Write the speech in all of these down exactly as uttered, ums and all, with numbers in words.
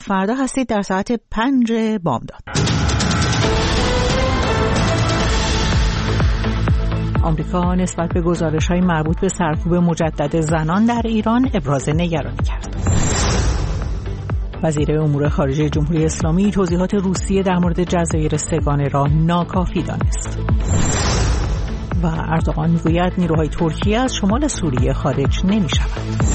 فردا هستید در ساعت پنج بامداد. آمریکا نسبت به گزارش‌های مربوط به سرکوب مجدد زنان در ایران ابراز نگرانی کرد. وزیر امور خارجه جمهوری اسلامی توضیحات روسیه در مورد جزایر سگانه را ناکافی دانست. و اردوغان میگوید نیروهای ترکیه از شمال سوریه خارج نمی‌شوند.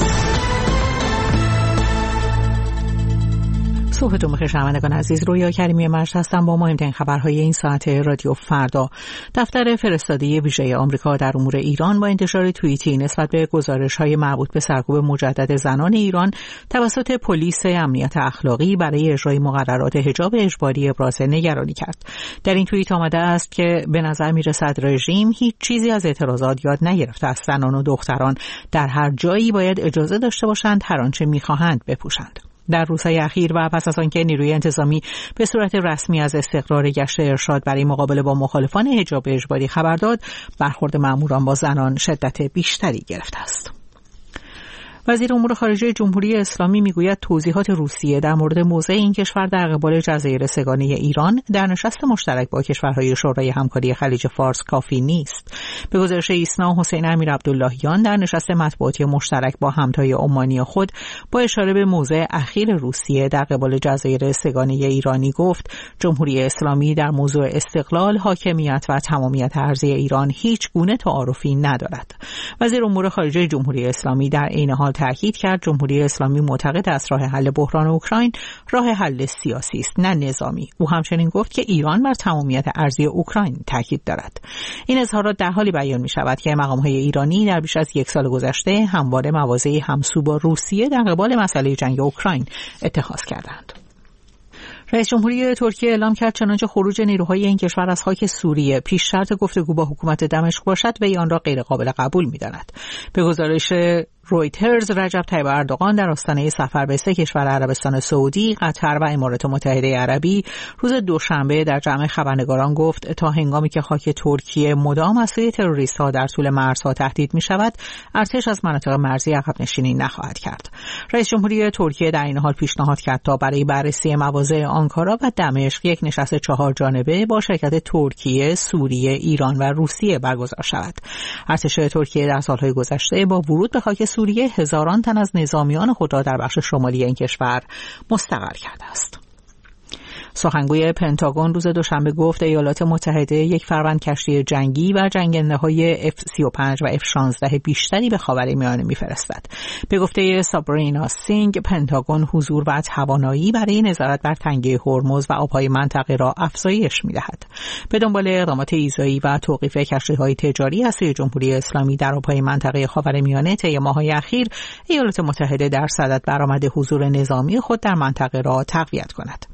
صبحتون بخیر شنوندگان عزیز، رویا کریمی مجد هستم با مهمترین خبرهای این ساعت رادیو فردا. دفتر فرستاده ویژه آمریکا در امور ایران با انتشار توییتی نسبت به گزارش‌های مربوط به سرکوب مجدد زنان ایران توسط پلیس امنیت اخلاقی برای اجرای مقررات حجاب اجباری ابراز نگرانی کرد. در این توییت آمده است که به نظر می‌رسد رژیم هیچ چیزی از اعتراضات یاد نگرفته است. زنان و دختران در هر جایی باید اجازه داشته باشند هر آنچه می‌خواهند بپوشند. در روزهای اخیر و پس از آنکه نیروی انتظامی به صورت رسمی از استقرار گشت ارشاد برای مقابله با مخالفان حجاب اجباری خبر داد، برخورد ماموران با زنان شدت بیشتری گرفته است. وزیر امور خارجه جمهوری اسلامی میگوید توضیحات روسیه در مورد موضع این کشور در قبال جزایر سگانه ایران در نشست مشترک با کشورهای شورای همکاری خلیج فارس کافی نیست. به گزارش ایسنا، حسین امیر عبداللهیان در نشست مطبوعاتی مشترک با همتای عمانی خود با اشاره به موضع اخیر روسیه در قبال جزایر سگانه ایرانی گفت جمهوری اسلامی در موضوع استقلال، حاکمیت و تمامیت ارضی ایران هیچ گونه تعارفی ندارد. وزیر امور خارجه جمهوری اسلامی در عین حال تأکید کرد جمهوری اسلامی معتقد است راه حل بحران اوکراین راه حل سیاسی است نه نظامی. او همچنین گفت که ایران بر تمامیت ارضی اوکراین تاکید دارد. این اظهارات در حالی بیان می شود که مقام‌های ایرانی در بیش از یک سال گذشته همواره مواضعی همسو با روسیه در قبال مسئله جنگ اوکراین اتخاذ کردند. رئیس جمهوری ترکیه اعلام کرد چنانچه خروج نیروهای این کشور از خاک سوریه پیش شرط گفتگو با حکومت دمشق باشد و آن را غیر قابل قبول می‌داند. به گزارش رویترز، رجب طیب اردوغان در آستانه سفر به سه کشور عربستان سعودی، قطر و امارات متحده عربی روز دوشنبه در جمع خبرنگاران گفت تا هنگامی که خاک ترکیه مدام از سوی تروریست‌ها در طول مرزها تهدید می‌شود، ارتش از مناطق مرزی عقب نشینی نخواهد کرد. رئیس جمهوری ترکیه در این حال پیشنهاد کرد تا برای بررسی مواضع آنکارا و دمشق یک نشست چهار جانبه با شرکت ترکیه، سوریه، ایران و روسیه برگزار شود. ارتش ترکیه در سالهای گذشته با ورود به خاک سوریه هزاران تن از نظامیان خود را در بخش شمالی این کشور مستقر کرده است. سخنگوی پنتاگون روز دوشنبه گفت ایالات متحده یک فروند کشتی جنگی و جنگنده‌های اف سی و پنج و اف شانزده بیشتری به خاورمیانه می‌فرستد. به گفته سابرینا سینگ، پنتاگون حضور و توانایی برای نظارت بر تنگه هرمز و آبهای منطقه را افزایش می‌دهد. به دنبال اقدامات ایذایی و توقیف کشتی‌های تجاری از سوی جمهوری اسلامی در آبهای منطقه خاورمیانه طی ماه‌های اخیر، ایالات متحده در صدد برآمد حضور نظامی خود در منطقه را تقویت کند.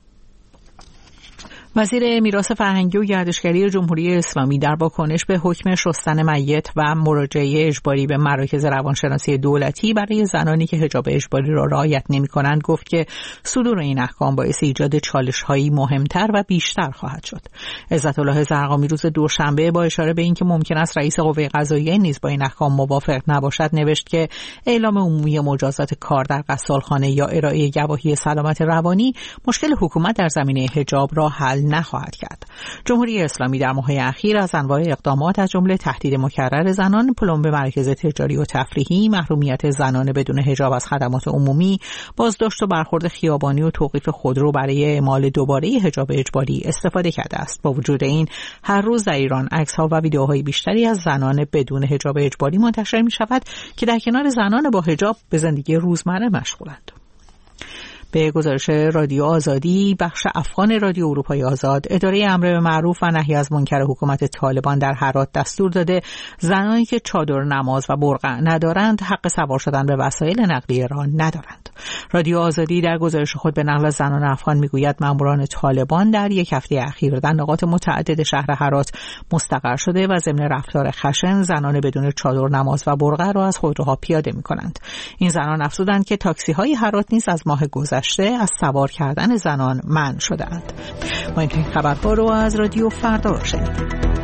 وزیر میراث فرهنگی و گردشگری جمهوری اسلامی در واکنش به حکم شستن میت و مراجعه اجباری به مراکز روانشناسی دولتی برای زنانی که حجاب اجباری را رعایت نمی‌کنند گفت که صدور این احکام باعث ایجاد چالش‌هایی مهمتر و بیشتر خواهد شد. عزت‌الله زرقامی روز دوشنبه با اشاره به اینکه ممکن است رئیس قوه قضاییه نیز با این احکام موافق نباشد نوشت که اعلام عمومی مجازات کار در غسالخانه یا ارائه گواهی سلامت روانی مشکل حکومت در زمینه حجاب را حل نخواهد کرد. جمهوری اسلامی در ماه‌های اخیر از انواع اقدامات از جمله تهدید مکرر زنان، پلمب مراکز تجاری و تفریحی، محرومیت زنان بدون حجاب از خدمات عمومی، بازداشت و برخورد خیابانی و توقیف خودرو برای اعمال دوباره حجاب اجباری استفاده کرده است. با وجود این، هر روز در ایران عکس‌ها و ویدیوهای بیشتری از زنان بدون حجاب اجباری منتشر می‌شود که در کنار زنان با حجاب به زندگی روزمره مشغولند. به گزارش رادیو آزادی، بخش افغان رادیو اروپای آزاد، اداره امر به معروف و نهی از منکر حکومت طالبان در هرات دستور داده زنانی که چادر نماز و برقع ندارند حق سوار شدن به وسایل نقلیه را ندارند. رادیو آزادی در گزارش خود به نقل از زنان افغان میگوید ماموران طالبان در یک هفته اخیر در نقاط متعدد شهر هرات مستقر شده و ضمن رفتار خشن زنان بدون چادر نماز و برقع را از خودروها پیاده می‌کنند. این زنان افزودند که تاکسی‌های هرات نیز از ماه گذشته از سوار کردن زنان منع شدند. ما این خبرها رو از رادیو فردا شنیدیم.